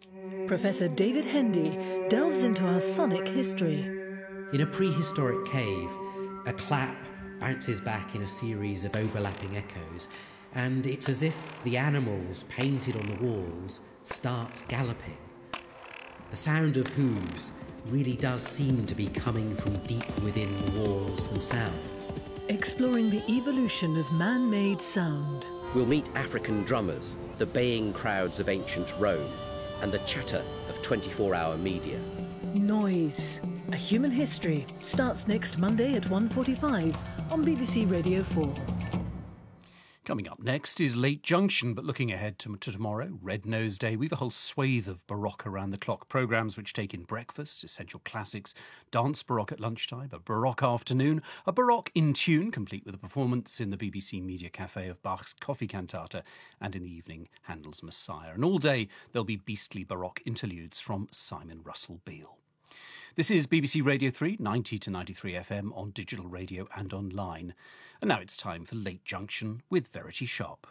Professor David Hendy delves into our sonic history. In a prehistoric cave, a clap bounces back in a series of overlapping echoes, and it's as if the animals painted on the walls start galloping. The sound of hooves really does seem to be coming from deep within the walls themselves. Exploring the evolution of man-made sound. We'll meet African drummers, the baying crowds of ancient Rome, and the chatter of 24-hour media. Noise, a human history, starts next Monday at 1:45 on BBC Radio 4. Coming up next is Late Junction, but looking ahead to tomorrow, Red Nose Day, we've a whole swathe of Baroque around-the-clock programmes which take in breakfast, essential classics, dance Baroque at lunchtime, a Baroque afternoon, a Baroque in tune, complete with a performance in the BBC Media Café of Bach's Coffee Cantata, and in the evening, Handel's Messiah. And all day, there'll be beastly Baroque interludes from Simon Russell Beale. This is BBC Radio 3, 90 to 93 FM on digital radio and online. And now it's time for Late Junction with Verity Sharp.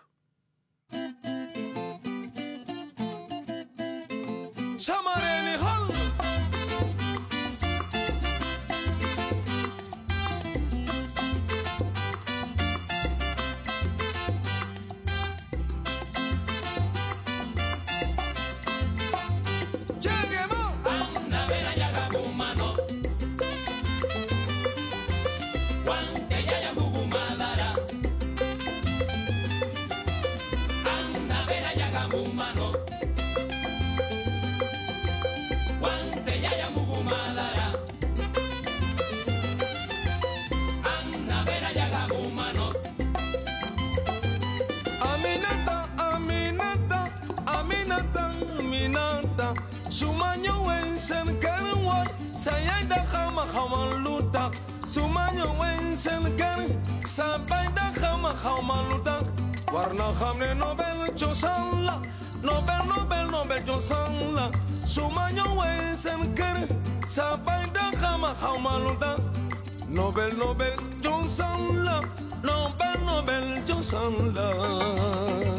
Warna khamne Nobel chosalla Nobel chosalla Sumanyo wensen ker Sabaida khama khamaluta Nobel chosalla Nobel chosalla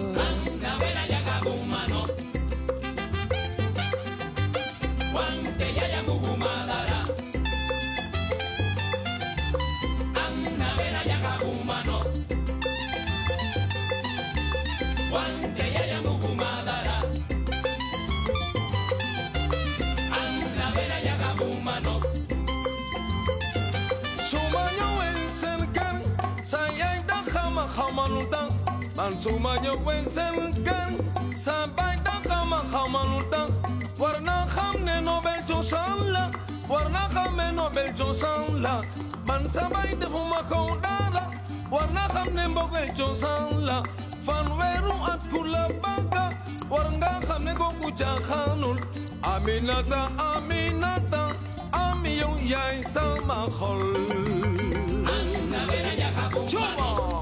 Sumanyo wensen kan Sampai dah khamaluta Warna khamne Nobel chosalla Warna khamne Nobel chosalla Ban sampai de fuma kaudara Warna khamne Nobel chosalla Fanweru at kula baka Warna khamne gokuja khanul Aminata Ami yung yay sama khol Chuma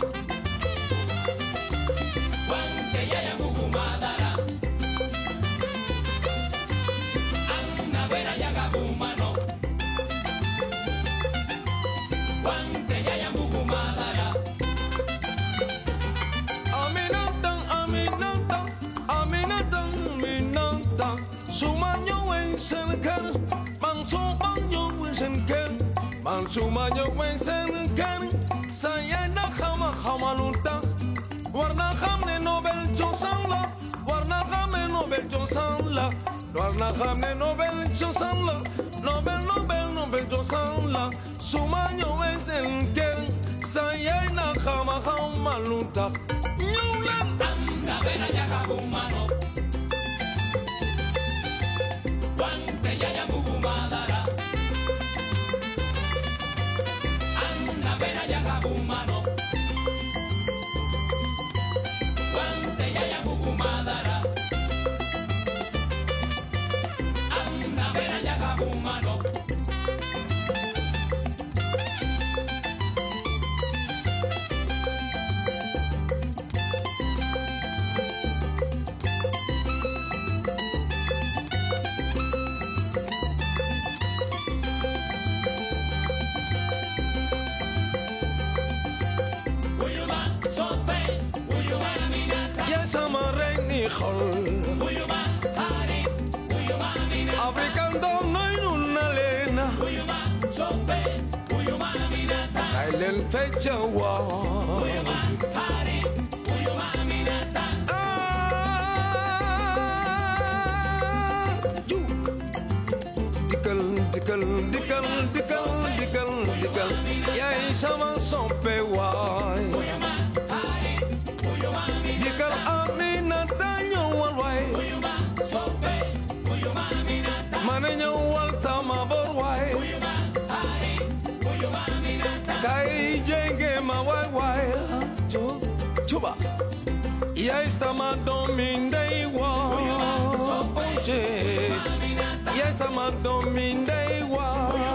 Sumanyo wensen kan Sayana khamaluta Warna khamne Nobel chosalla Warna khamne Nobel chosalla Warna khamne Nobel chosalla Nobel chosalla Sumanyo wensen kan Sayana khamaluta Nyulan Anda vera yaga humano Wante yaya mugumadara Humano Guante ya mugumadara Anda vera ya humano fecha wa dikal yai sama sompe wai dikal aminata nyawal wai mana nyawal sama bor wai kai jenge ma wai wai chuba yai sama domindai wa oje yai sama domindai wa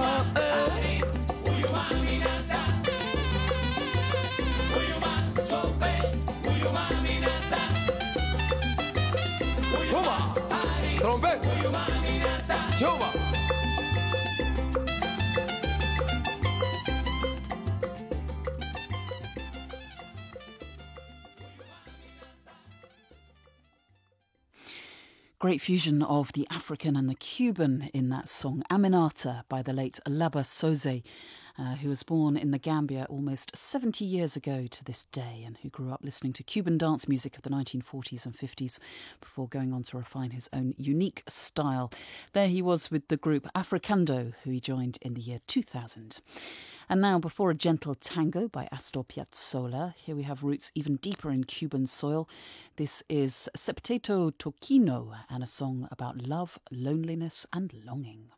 trompete, chuba. Great fusion of the African and the Cuban in that song, Aminata, by the late Laba Soze, who was born in the Gambia almost 70 years ago to this day and who grew up listening to Cuban dance music of the 1940s and 50s before going on to refine his own unique style. There he was with the group Africando, who he joined in the year 2000. And now, before a gentle tango by Astor Piazzolla, here we have roots even deeper in Cuban soil. This is Septeto Toquino and a song about love, loneliness and longing.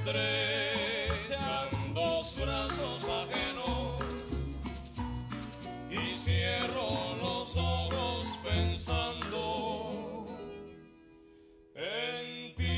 estrechan dos brazos ajenos y cierro los ojos pensando en ti.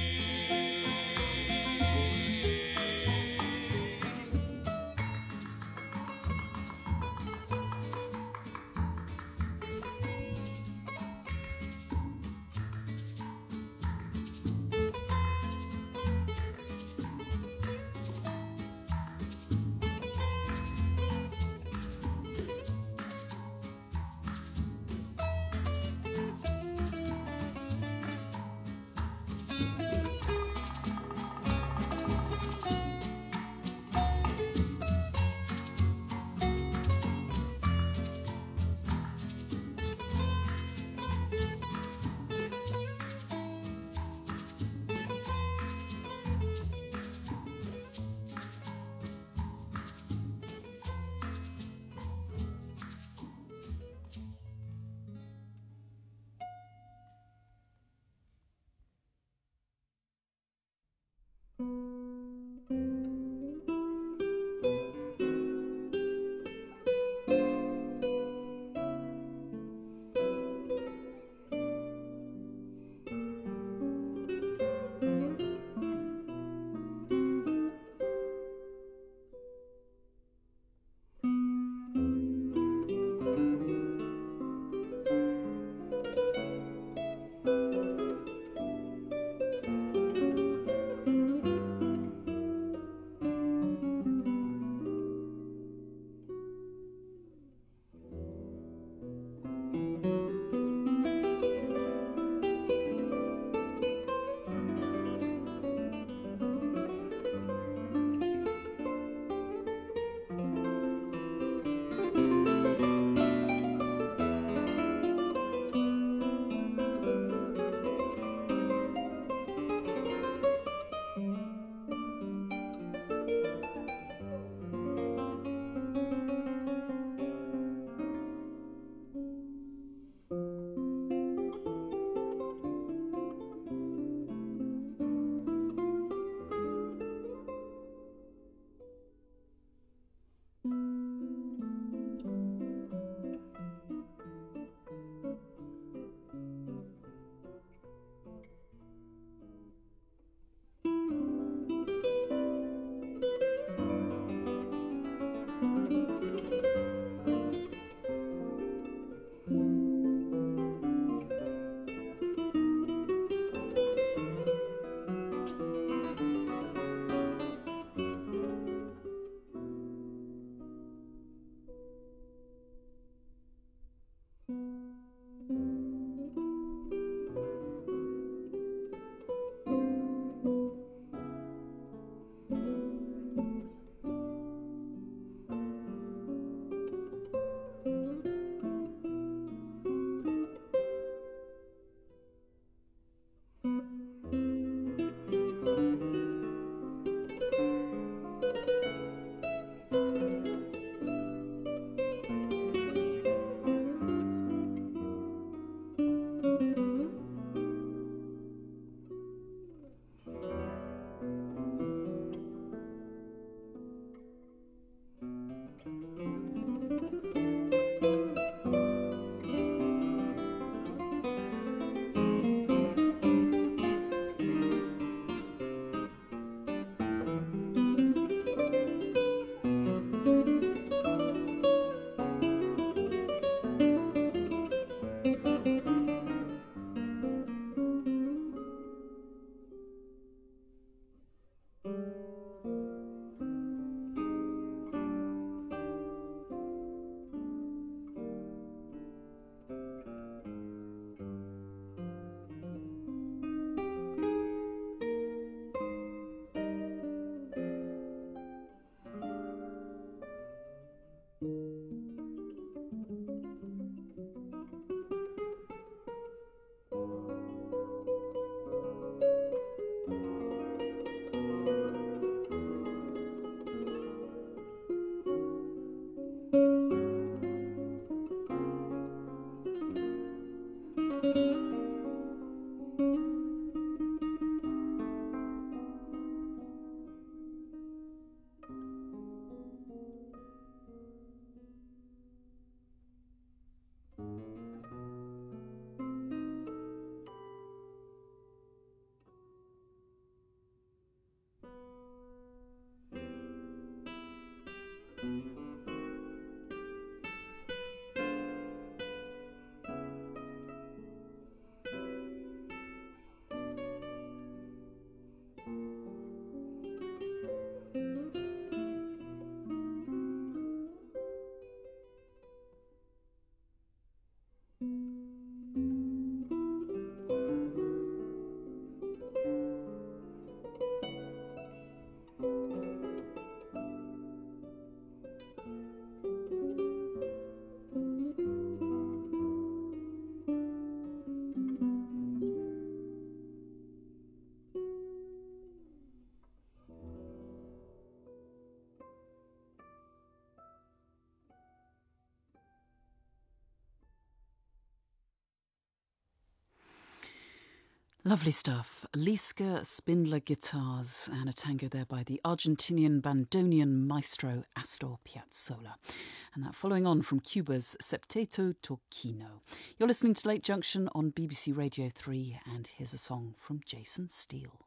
Lovely stuff. Liska Spindler guitars and a tango there by the Argentinian bandoneon maestro Astor Piazzolla. And that following on from Cuba's Septeto Torquino. You're listening to Late Junction on BBC Radio 3, and here's a song from Jason Steele.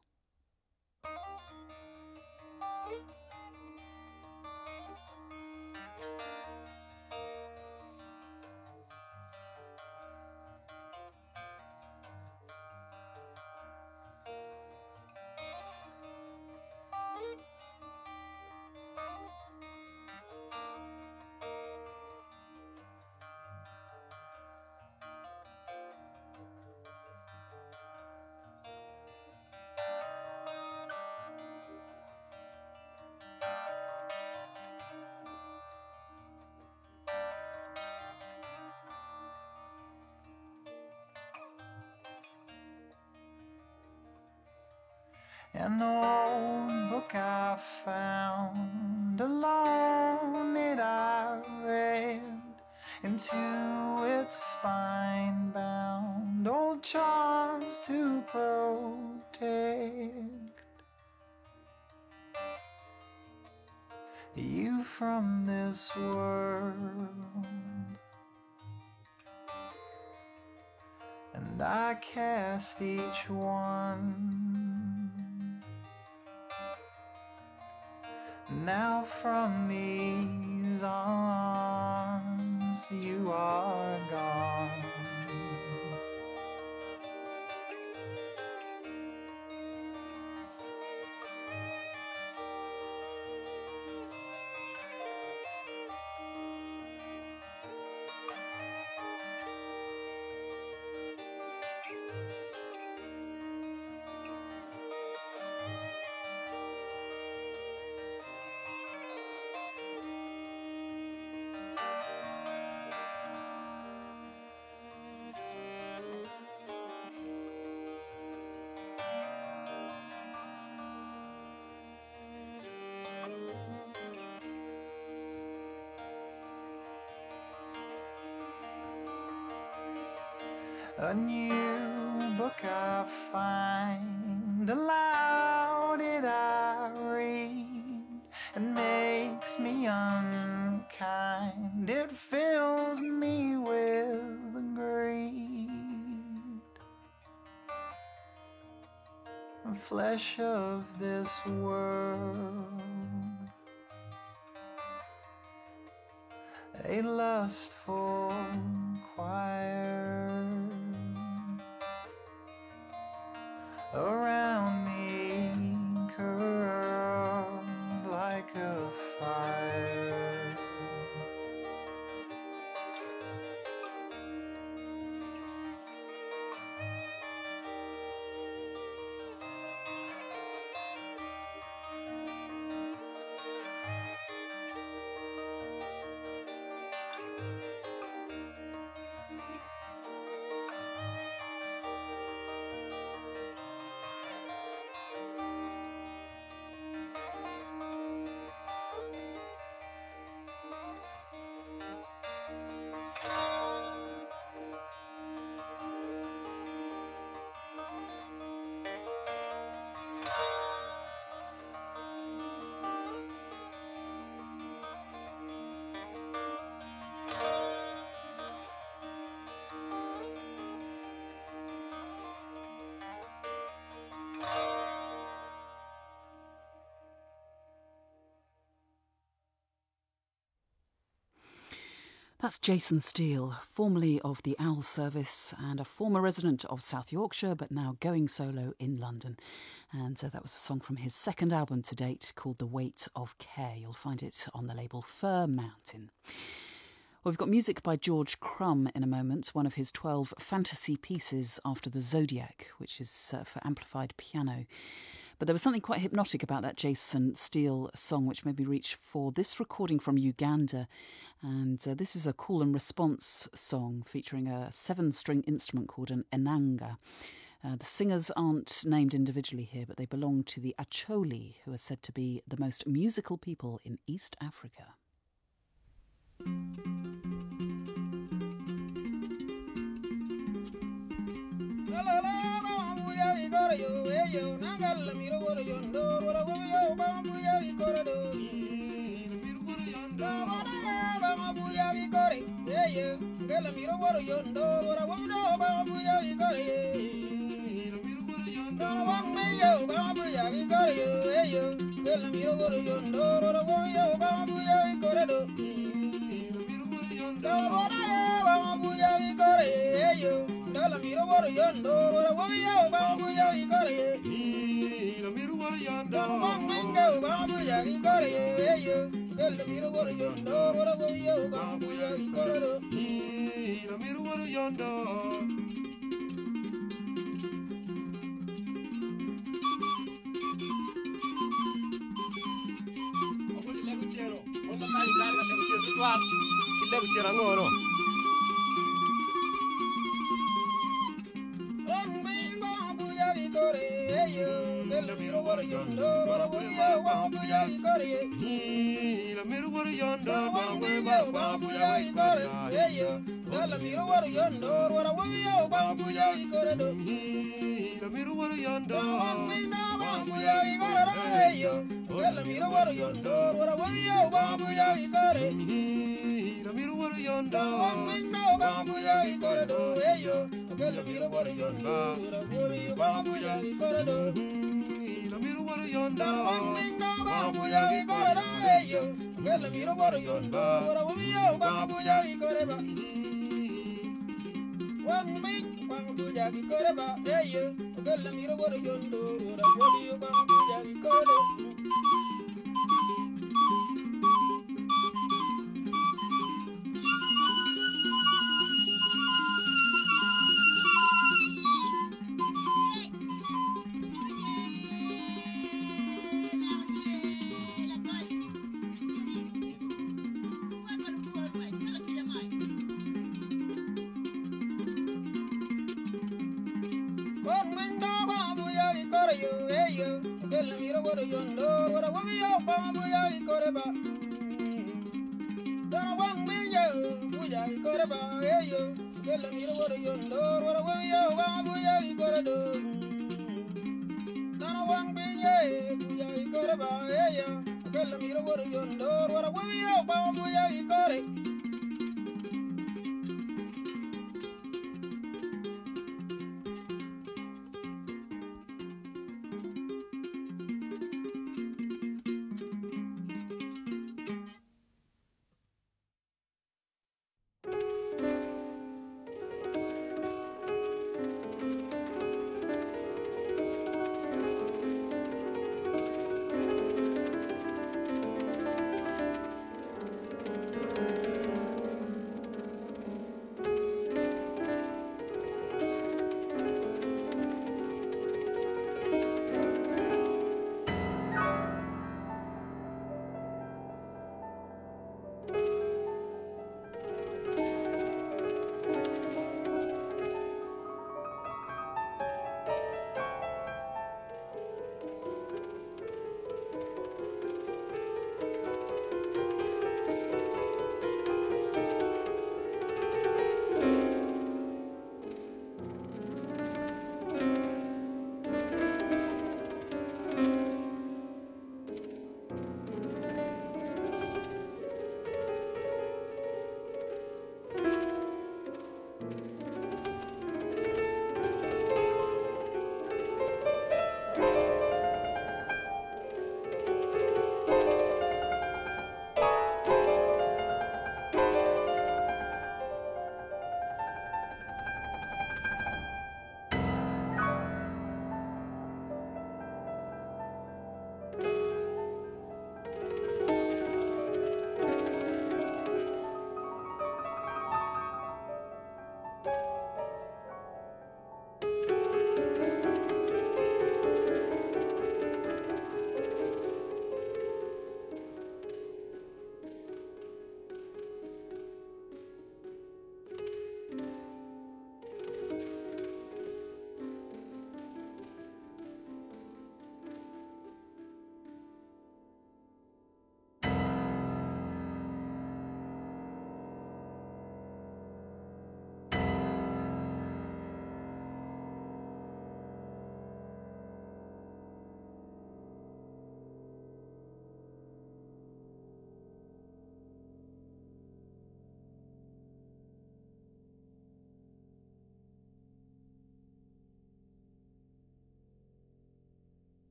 An old book I found alone, it I read into its spine bound old charms to protect you from this world. And I cast each one now from these arms. You are gone. A new book I find, aloud it I read, and makes me unkind. It fills me with greed, flesh of this world, a lustful choir around me curled like a fire. That's Jason Steele, formerly of the Owl Service and a former resident of South Yorkshire, but now going solo in London. And that was a song from his second album to date called The Weight of Care. You'll find it on the label Fir Mountain. Well, we've got music by George Crumb in a moment, one of his 12 fantasy pieces after the Zodiac, which is for amplified piano. But there was something quite hypnotic about that Jason Steele song, which made me reach for this recording from Uganda. And this is a call and response song featuring a 7-string instrument called an enanga. The singers aren't named individually here, but they belong to the Acholi, who are said to be the most musical people in East Africa.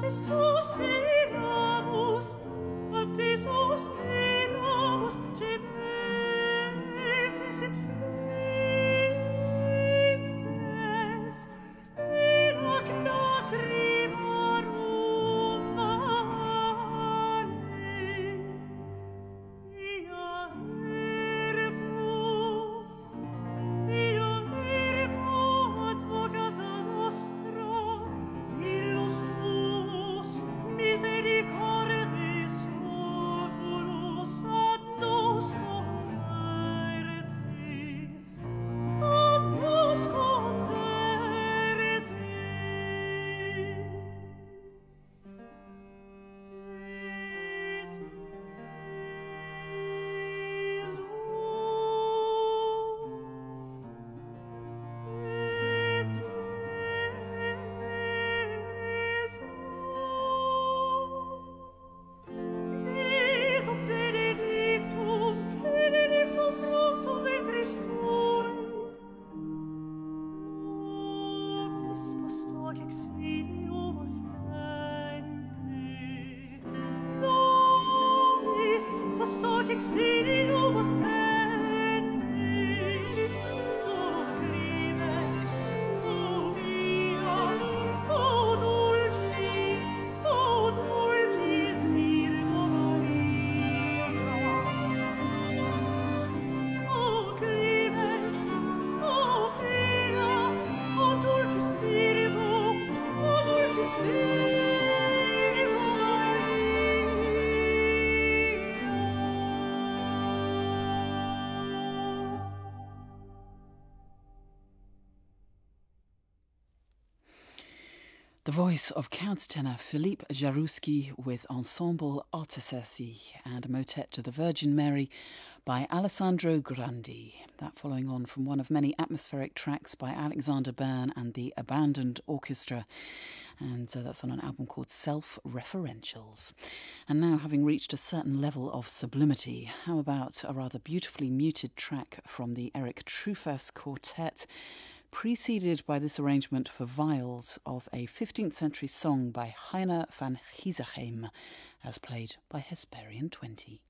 The voice of Count tenor Philippe Jarouski with Ensemble Artesesi and a motet to the Virgin Mary by Alessandro Grandi. That following on from one of many atmospheric tracks by Alexander Bern and the Abandoned Orchestra. And that's on an album called Self-Referentials. And now, having reached a certain level of sublimity, how about a rather beautifully muted track from the Eric Truffaz Quartet, preceded by this arrangement for viols of a 15th century song by Heine van Giesechem, as played by Hesperian 20.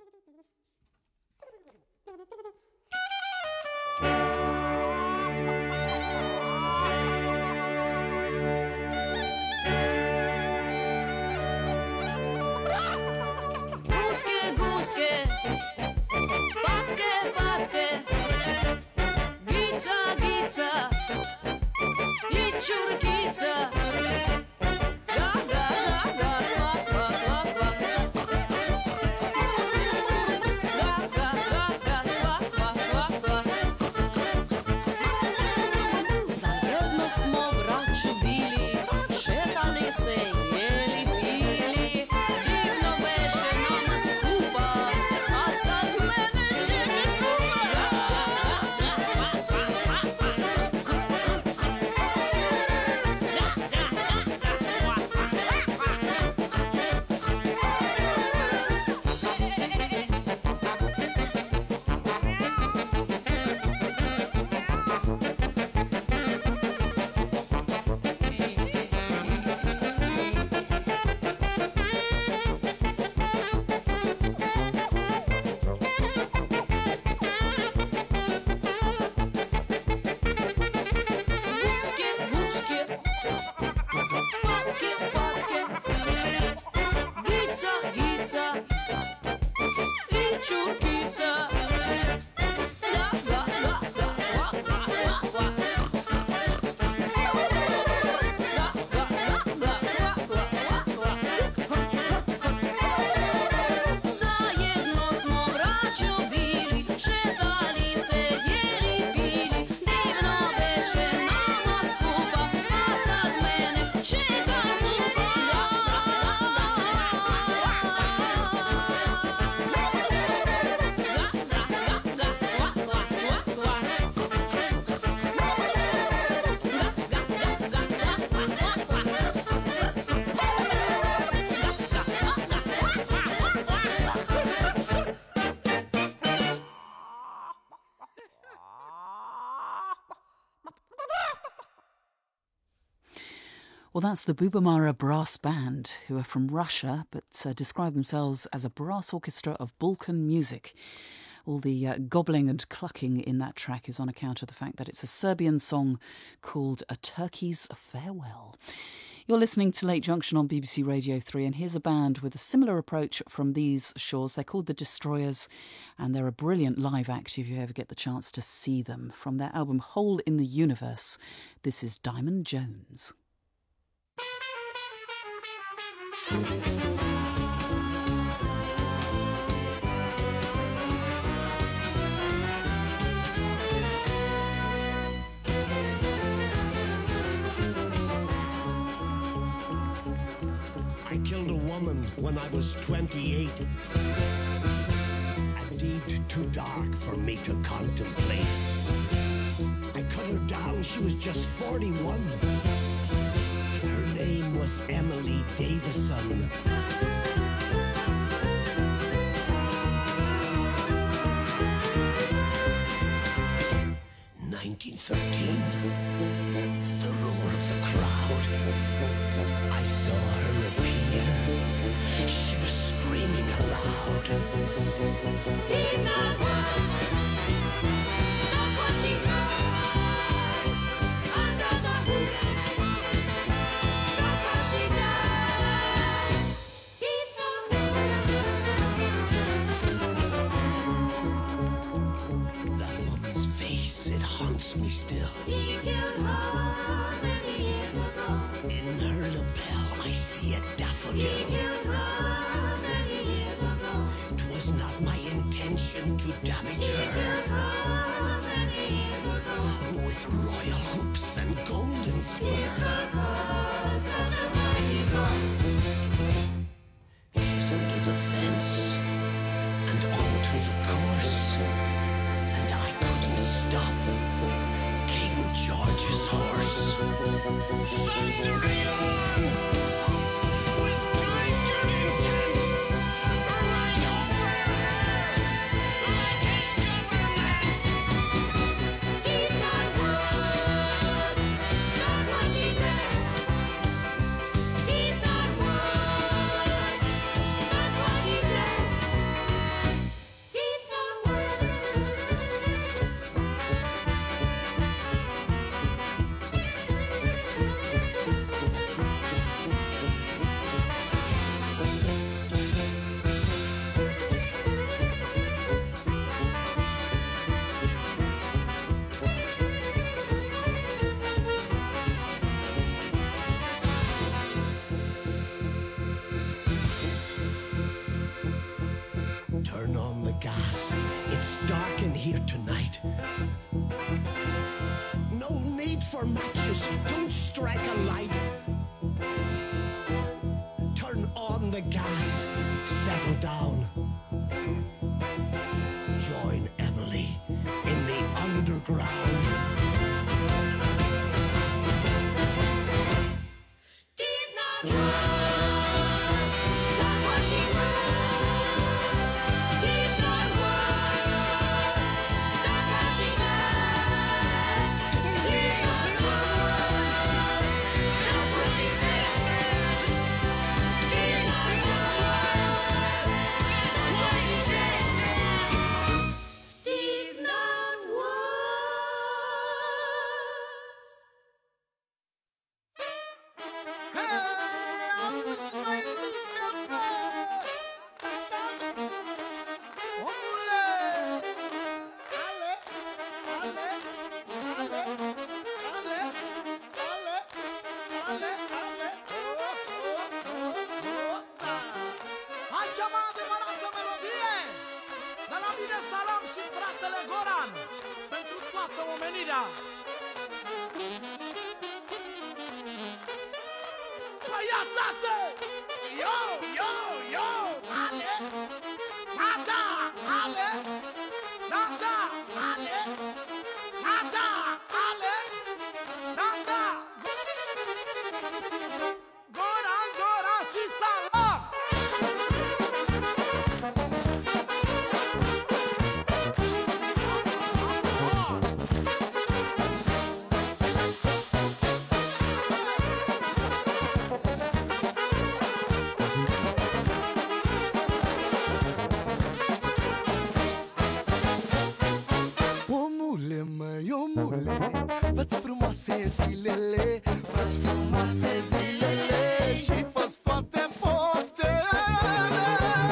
Guske, guske, patke, patke, gica, gica, i čurkica. Ga, ga, ga, ga, kvak, kvak, kvak, kvak. Ga, ga, ga, ga, kvak, kvak, kvak, kvak. Zajedno smo braću bili, šetali se, jeli, pili. Divno beše nama skupa, a sad mene čeka skupa. Ga, ga, ga, ga, kvak, kvak, kvak, kvak. Ga, ga, ga, ga, kvak, kvak, kvak, kvak. Gučke, gučke, patke, patke, gica, gica, i čurkica. Ga, ga, ga, ga, kvak, kvak, kvak, kvak. Ga, ga, ga, ga, kvak, kvak, kvak, kvak. Zajedno smo braćo bili, šetali se, jeli, pili. Divno beše nama skupa, a sad mene čeka zupa. Well, that's the Bubamara Brass Band, who are from Russia, but describe themselves as a brass orchestra of Balkan music. All the gobbling and clucking in that track is on account of the fact that it's a Serbian song called A Turkey's Farewell. You're listening to Late Junction on BBC Radio 3, and here's a band with a similar approach from these shores. They're called The Destroyers, and they're a brilliant live act if you ever get the chance to see them. From their album Hole in the Universe, this is Diamond Jones. I killed a woman when I was 28. A deed too dark for me to contemplate. I cut her down, she was just 41. Her name was Emily Davison. The roar of the crowd. I saw her appear. She was screaming aloud. Teeth are white. That's what she cried. Under the hood. That's how she died. Teeth are white. That woman's face, it haunts me still. He killed her many years ago. In her lapel, I see a daffodil. He killed her many years ago. 'Twas not my intention to damage He her. killed her many years ago. With royal hoops and golden He spurs. struck her such a mighty blow. She's under the fence and onto the course, and I couldn't stop King George's horse. Thundering on with great just don't strike a light. Turn on the gas, settle down. Join Emily in the underground. Deeds not words, that's what she wrote. Deeds not words, that's how she died. Deeds not words, that's what she said. Deeds not words, that's what she said. Deeds not words. Hai ceva adevărată melodie de la mine Salam și fratele Goran pentru toată omenirea. Băiatate! Yo, yo, yo! Ale! Da, ale! Da, ale! Da, ale! Da! Goran, Goran și Salam! Omule, măi, omule, fă-ți frumoase zilele, fă-ți frumoase zilele și fă-ți toate poftele.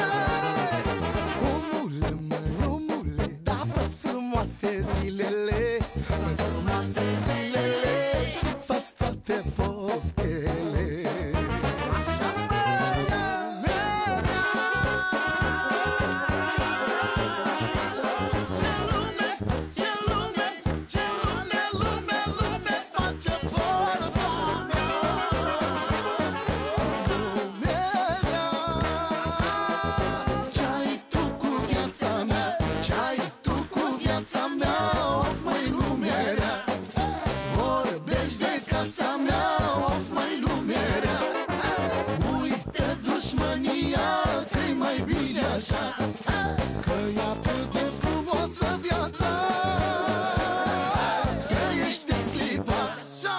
Omule, măi, omule, da, fă-ți frumoase zilele, fă-ți frumoase zilele și fă-ți toate poftele. Așa, viața mea, of, mai lumea rea. Vorbești de casa mea, of, mai lumea rea. Uite dușmânia, că-i mai bine așa, că e atât de frumoasă viața. Trăiește-ți clipa așa.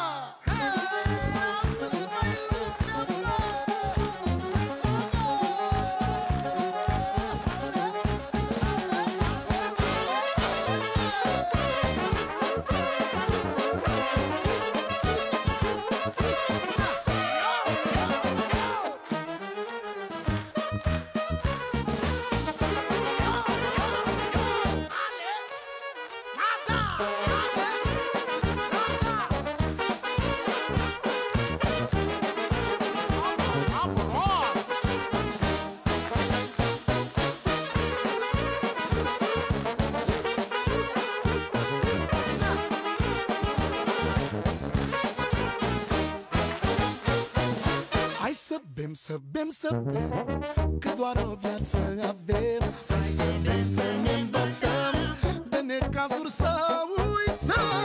Hai să bem, să bem, să bem, că doar o viață avem. Hai să bem, să ne îmbătăm, de necazuri să uităm.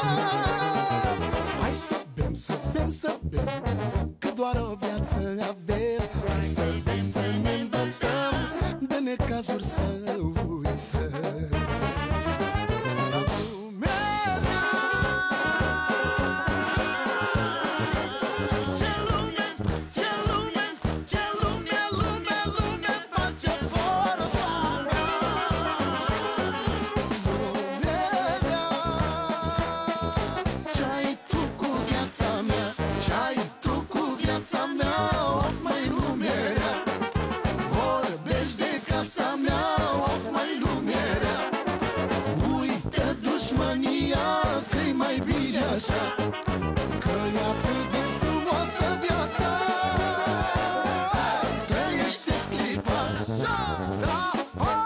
Hai să bem, să bem, să bem, că doar o viață avem. Hai să bem, să ne îmbătăm, de necazuri să uităm. Viața mea, of, mai lumea rea. Vorbești de casa mea, of, mai lumea rea. Uite dușmânia, că-i mai bine așa, că e atât de frumoasă viața. Trăiește-ți clipa așa, da,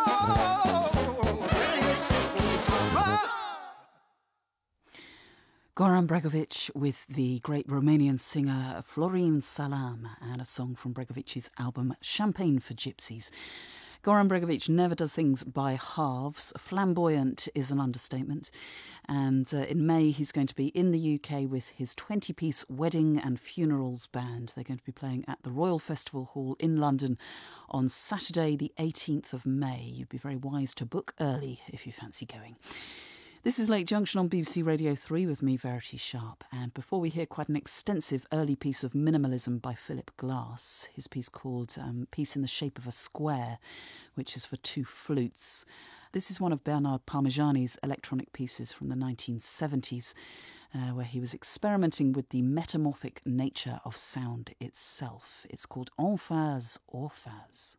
trăiește-ți clipa. Goran Bregovic with the great Romanian singer Florin Salam and a song from Bregovic's album Champagne for Gypsies. Goran Bregovic never does things by halves. Flamboyant is an understatement. And in May, he's going to be in the UK with his 20-piece wedding and funerals band. They're going to be playing at the Royal Festival Hall in London on Saturday, the 18th of May. You'd be very wise to book early if you fancy going. This is Late Junction on BBC Radio 3 with me, Verity Sharp. And before we hear quite an extensive early piece of minimalism by Philip Glass, his piece called Piece in the Shape of a Square, which is for two flutes. This is one of Bernard Parmigiani's electronic pieces from the 1970s, where he was experimenting with the metamorphic nature of sound itself. It's called Emphase Orphase.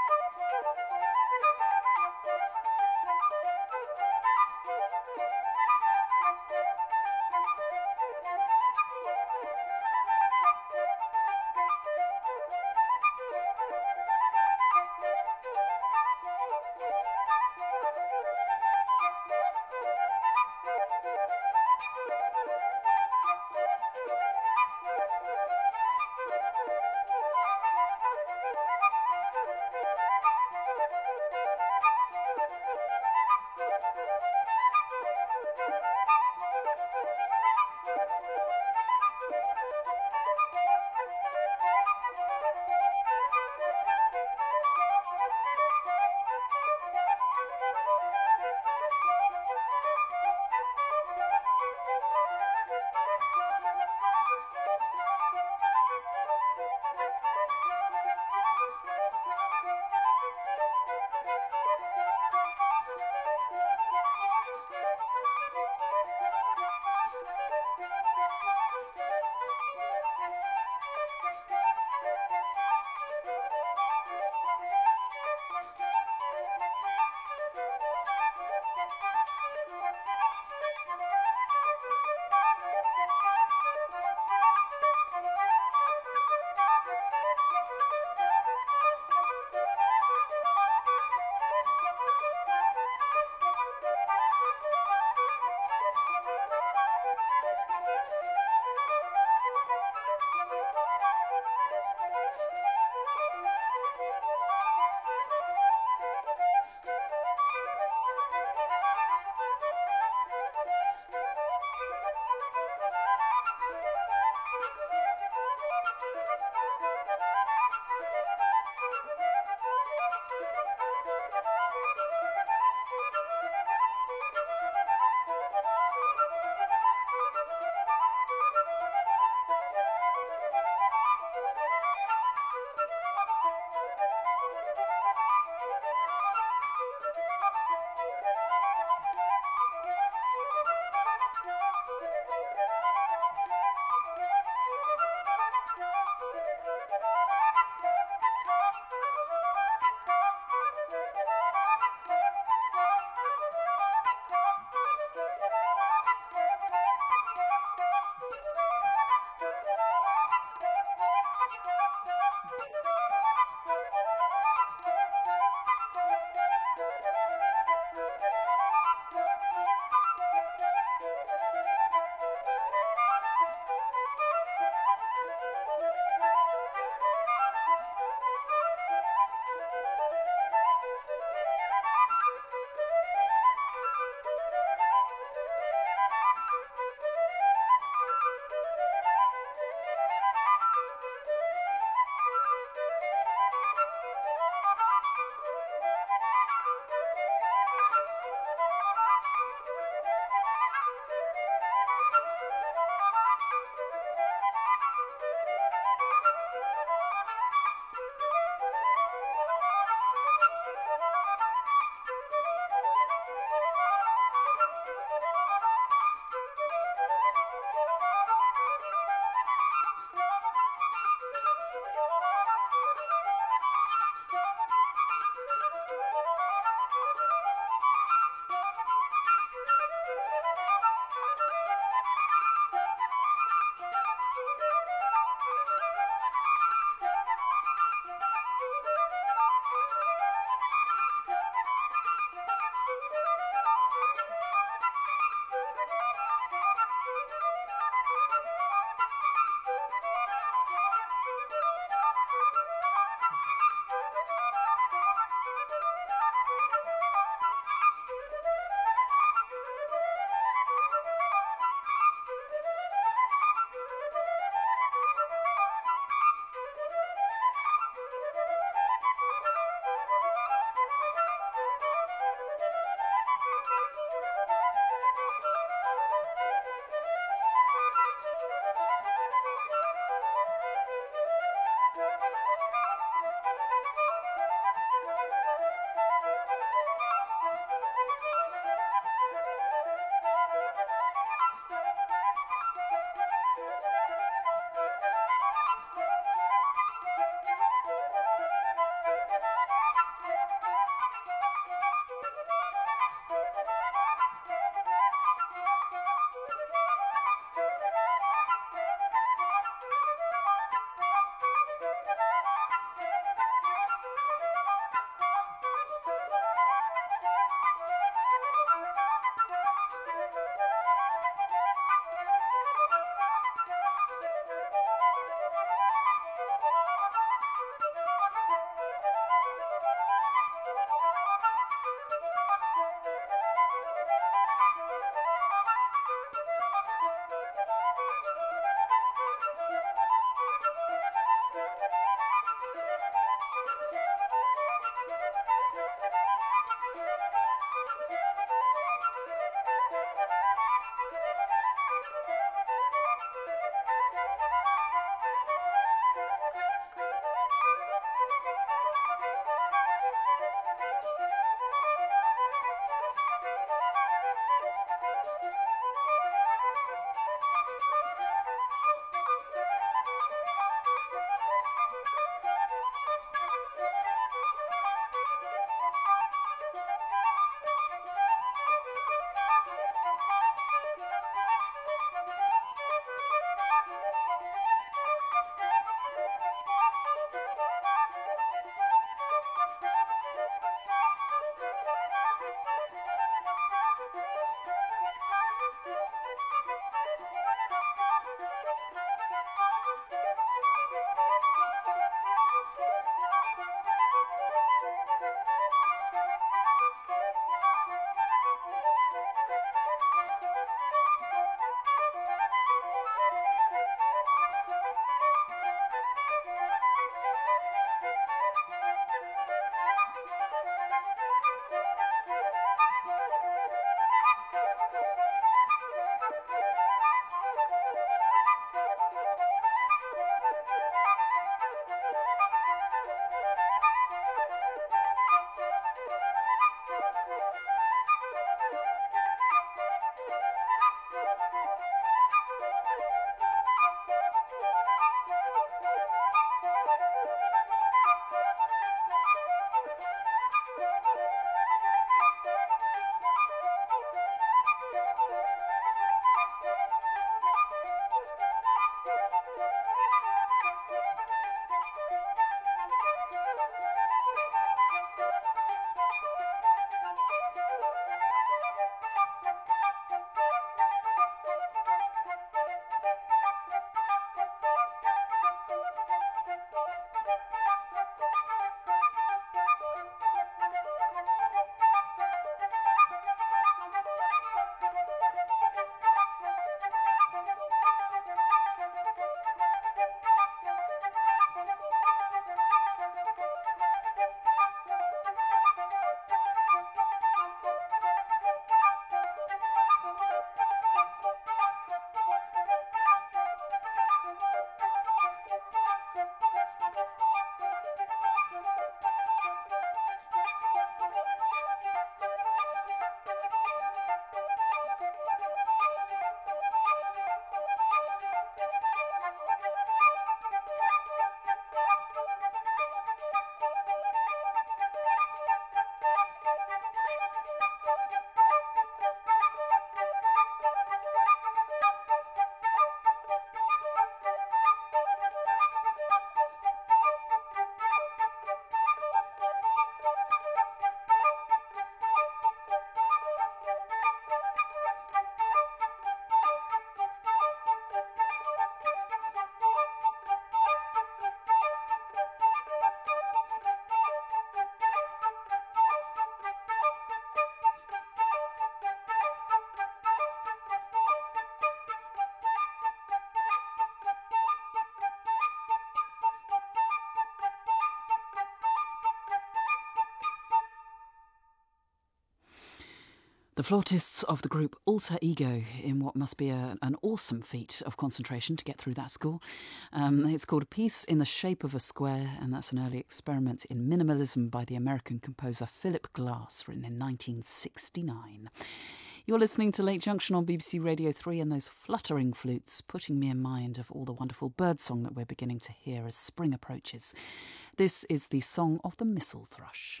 The flautists of the group Alter Ego in what must be an awesome feat of concentration to get through that score. It's called A Piece in the Shape of a Square, and that's an early experiment in minimalism by the American composer Philip Glass, written in 1969. You're listening to Late Junction on BBC Radio 3, and those fluttering flutes putting me in mind of all the wonderful birdsong that we're beginning to hear as spring approaches. This is the song of the missel thrush.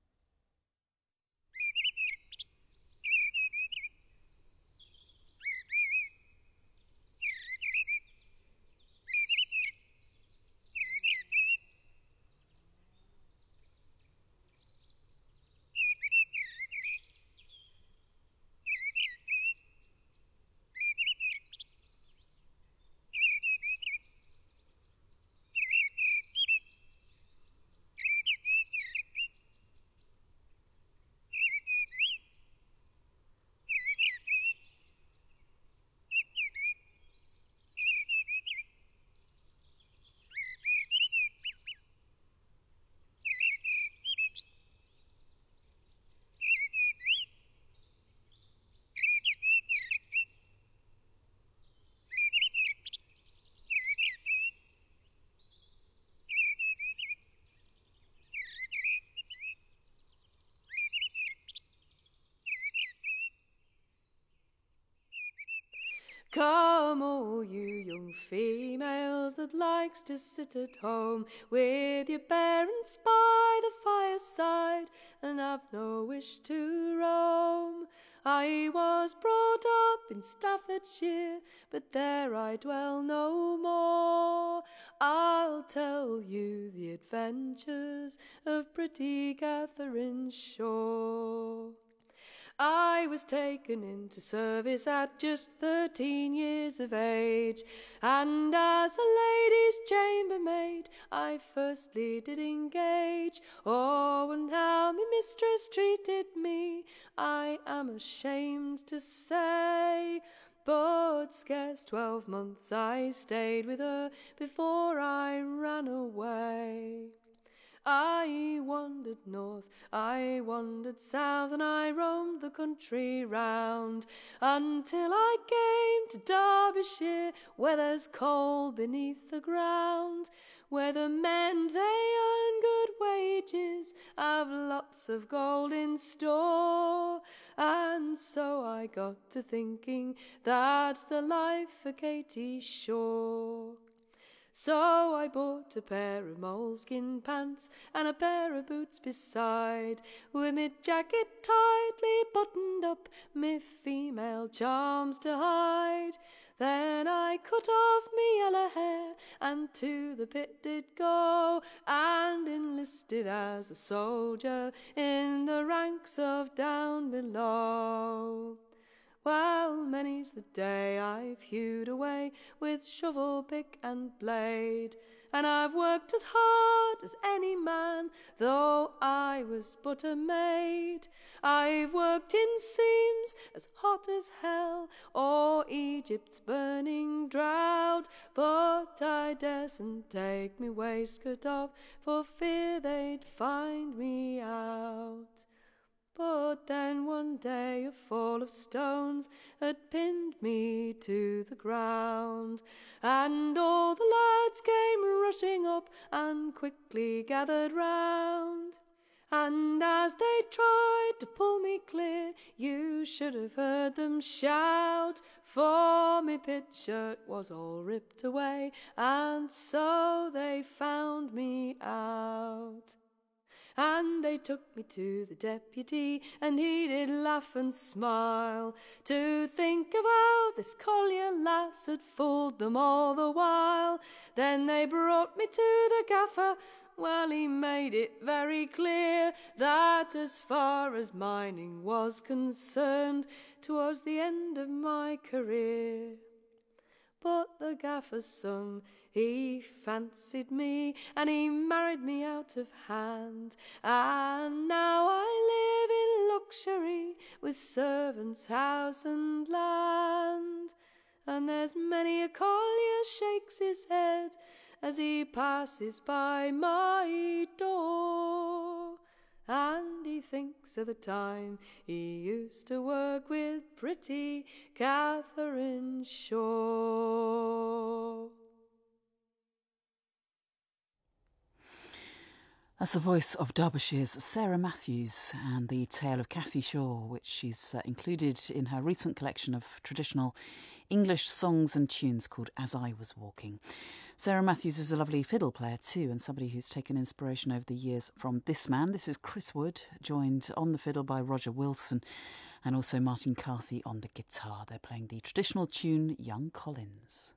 Come, all you young females that likes to sit at home with your parents by the fireside and have no wish to roam. I was brought up in Staffordshire, but there I dwell no more. I'll tell you the adventures of pretty Catherine Shaw. I was taken into service at just 13 years of age, and as a lady's chambermaid I firstly did engage. Oh, and how my mistress treated me I am ashamed to say, but scarce 12 months I stayed with her before I ran away. I wandered north, I wandered south, and I roamed the country round, until I came to Derbyshire, where there's coal beneath the ground, where the men, they earn good wages, have lots of gold in store. And so I got to thinking, that's the life for Katie Shaw. So I bought a pair of moleskin pants and a pair of boots beside, with me jacket tightly buttoned up, me female charms to hide. Then I cut off me yellow hair and to the pit did go, and enlisted as a soldier in the ranks of down below. Well, many's the day I've hewed away with shovel, pick and blade, and I've worked as hard as any man, though I was but a maid. I've worked in seams as hot as hell, or Egypt's burning drought, but I daresn't take me waistcoat off for fear they'd find me out. But then one day a fall of stones had pinned me to the ground, and all the lads came rushing up and quickly gathered round. And as they tried to pull me clear, you should have heard them shout, for me pit shirt was all ripped away, and so they found me out. And they took me to the deputy, and he did laugh and smile, to think of how this collier lass had fooled them all the while. Then they brought me to the gaffer. Well, he made it very clear that as far as mining was concerned, 'twas the end of my career. But the gaffer's son, he fancied me, and he married me out of hand, and now I live in luxury with servants, house and land. And there's many a collier shakes his head as he passes by my door, and he thinks of the time he used to work with pretty Catherine Shaw. That's the voice of Derbyshire's Sarah Matthews and the tale of Cathy Shaw, which she's included in her recent collection of traditional English songs and tunes called As I Was Walking. Sarah Matthews is a lovely fiddle player too, and somebody who's taken inspiration over the years from this man. This is Chris Wood, joined on the fiddle by Roger Wilson, and also Martin Carthy on the guitar. They're playing the traditional tune Young Collins.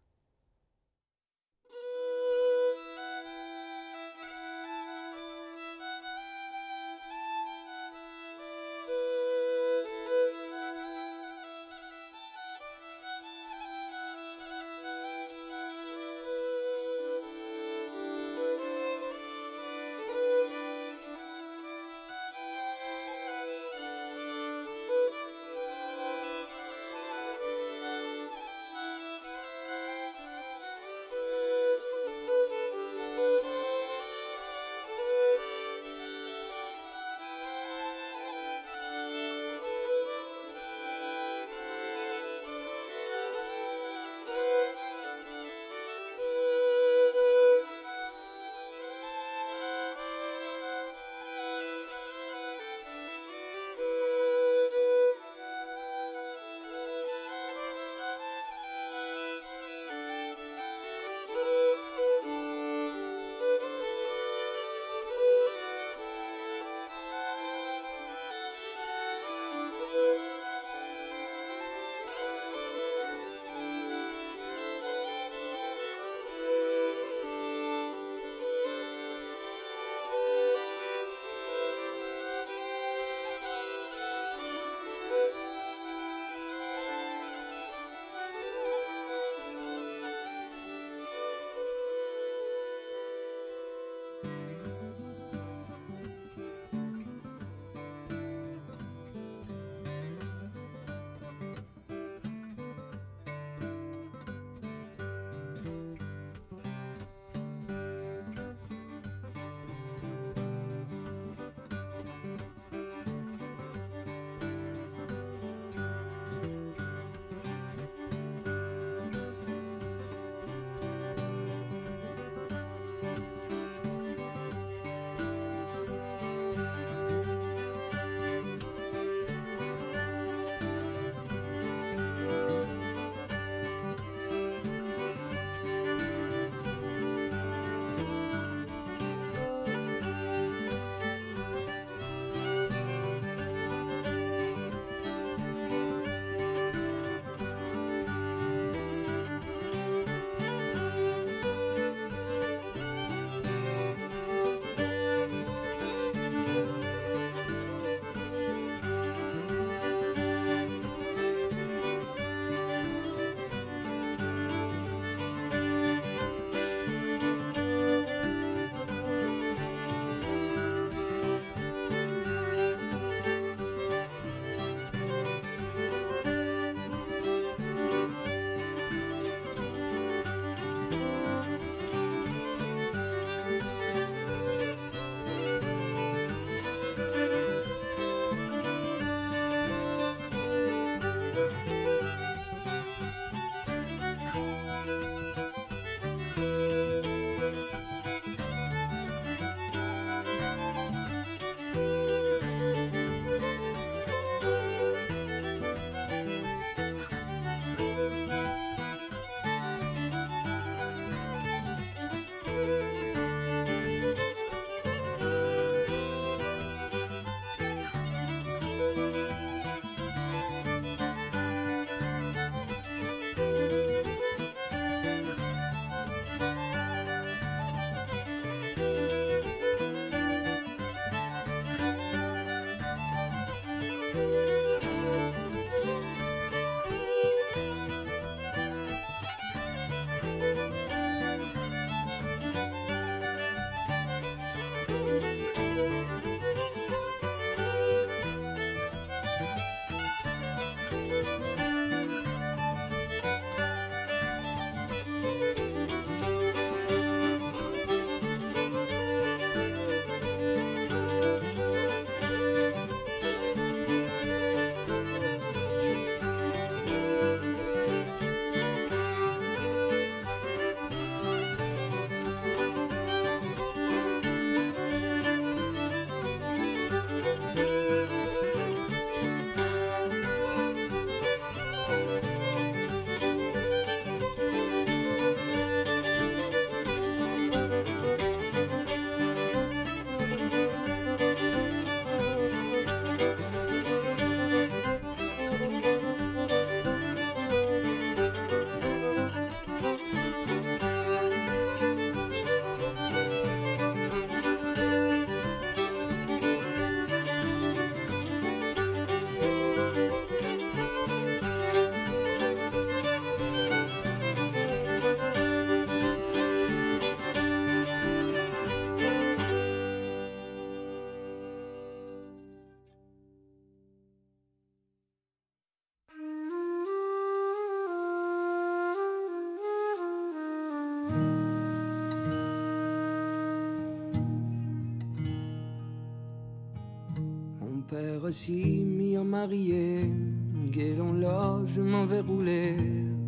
père aussi m'y a marié. Guélon là, je m'en vais rouler.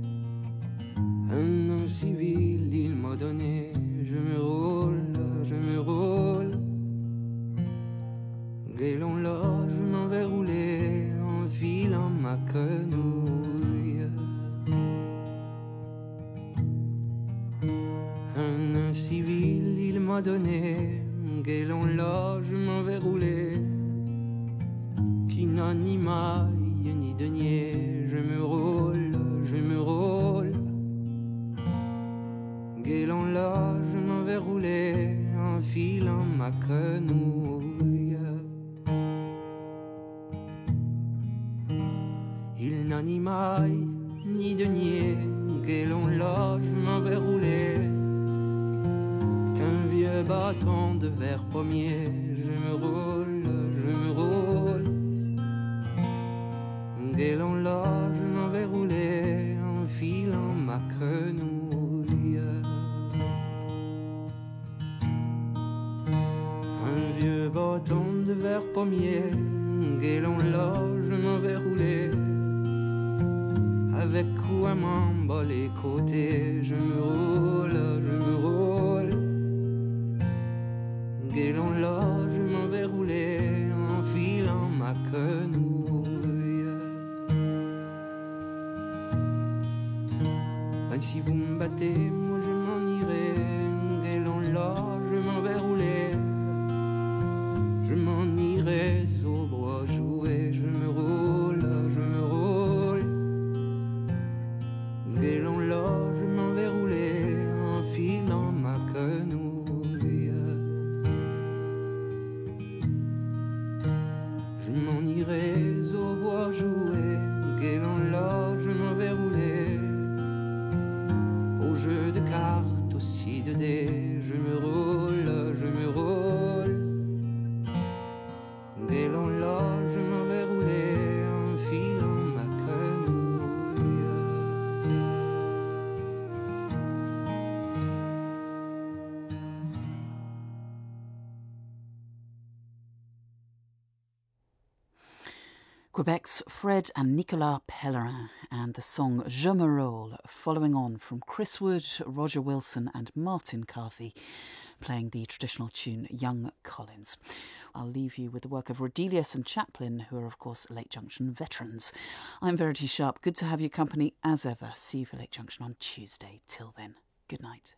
Un nom civil, il m'a donné. Je me roule. Guélon là, je m'en vais rouler en filant ma quenouille. Un nom civil, il m'a donné. Guélon là, je m'en vais rouler. Qui n'a ni maille ni denier. Je me roule. Guélon là, je m'en vais rouler en filant ma quenouille. Il n'a ni maille ni denier. Guélon là, je m'en vais rouler qu'un vieux bâton de verre pommier. Je me roule. Guélon là, je m'en vais rouler en filant ma quenouille. Un vieux bâton de verre pommier. Guélon là, je m'en vais rouler avec couamment bas les côtés. Je me roule. Guélon là, je m'en vais rouler en filant ma quenouille. Ben si vous me battez, moi je m'en irai. Guélon là, je m'en vais rouler. Je m'en irai au bois jouer. Je me roule. Guélon là, je m'en vais rouler en filant ma quenouille. Je m'en irai au bois jouer. Guélon là, je m'en vais rouler au jeu de cartes, aussi de dés. Je me roule. Guélon là, je m'en vais rouler en filant ma quenouille. Quebec's Fred and Nicolas Pellerin and the song Je me roule, following on from Chris Wood, Roger Wilson and Martin Carthy, playing the traditional tune Young Collins. I'll leave you with the work of Rodelius and Chaplin, who are of course Lake Junction veterans. I'm Verity Sharp. Good to have your company as ever. See you for Lake Junction on Tuesday. Till then, good night.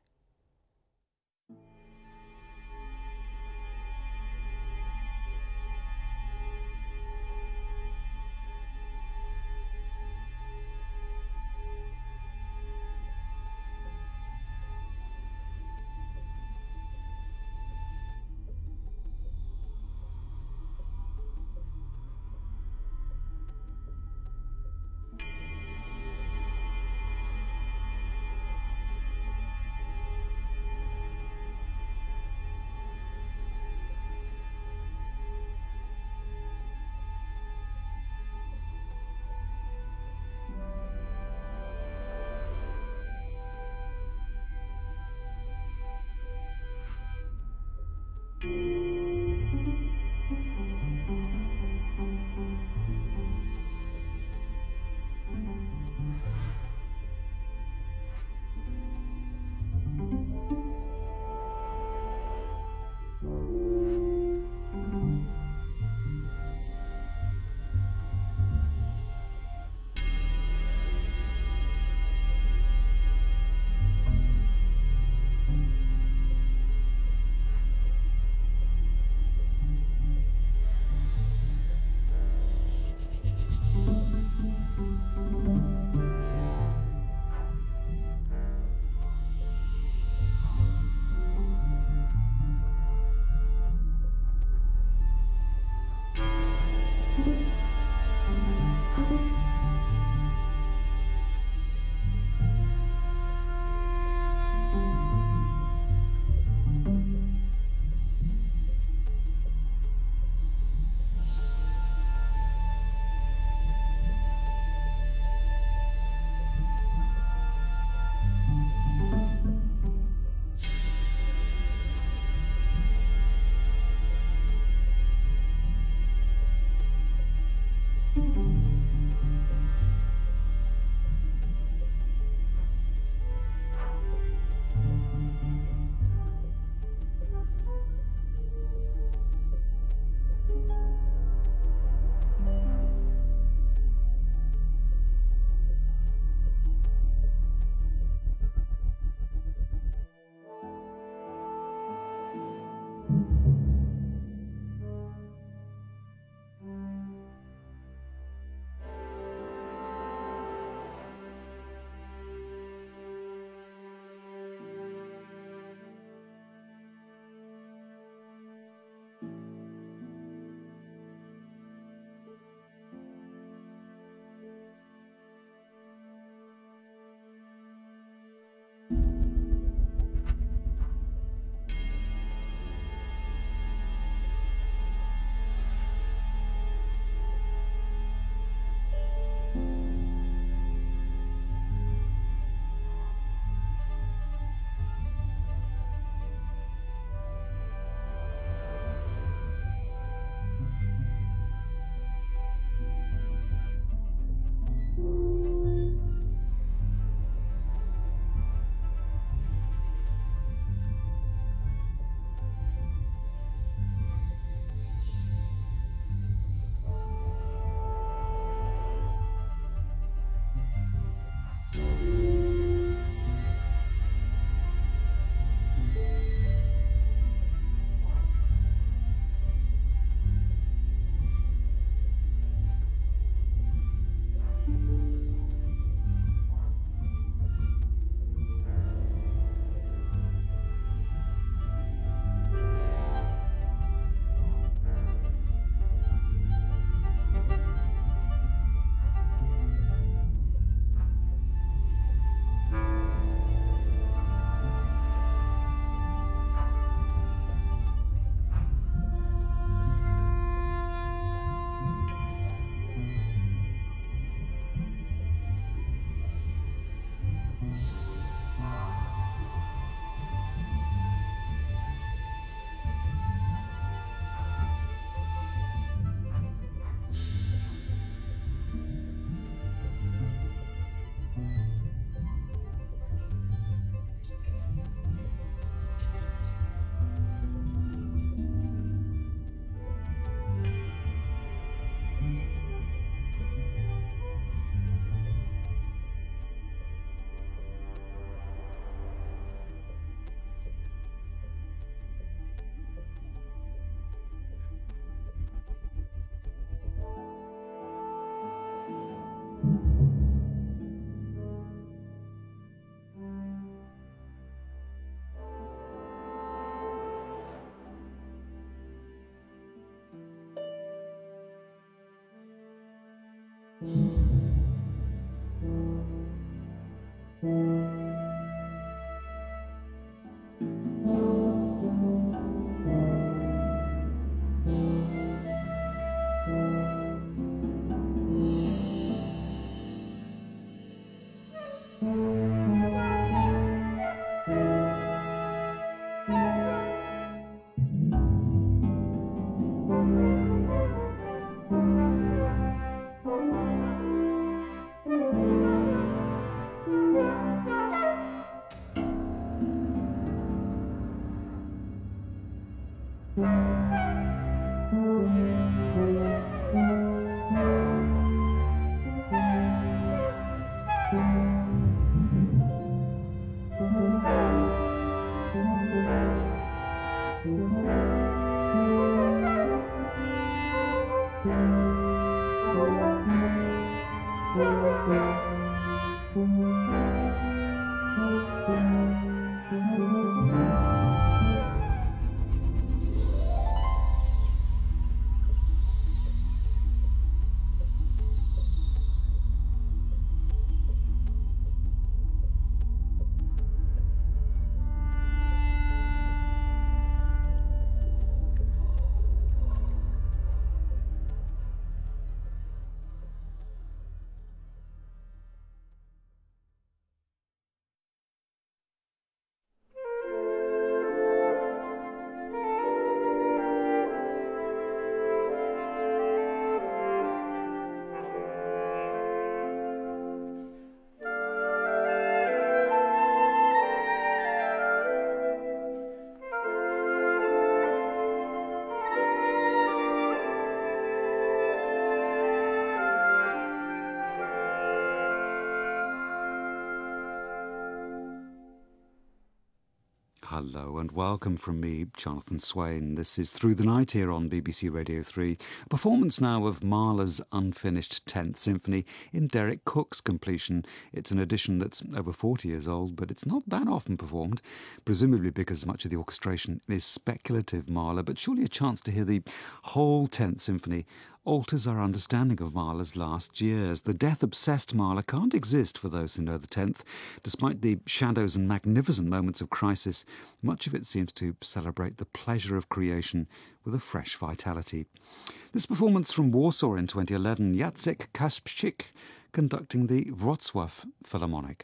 Hello and welcome from me, Jonathan Swain. This is Through the Night here on BBC Radio 3. A performance now of Mahler's unfinished 10th Symphony in Derek Cook's completion. It's an edition that's over 40 years old, but it's not that often performed, presumably because much of the orchestration is speculative Mahler, but surely a chance to hear the whole 10th Symphony alters our understanding of Mahler's last years. The death-obsessed Mahler can't exist for those who know the 10th. Despite the shadows and magnificent moments of crisis, much of it seems to celebrate the pleasure of creation with a fresh vitality. This performance from Warsaw in 2011, Jacek Kasprzak conducting the Wrocław Philharmonic.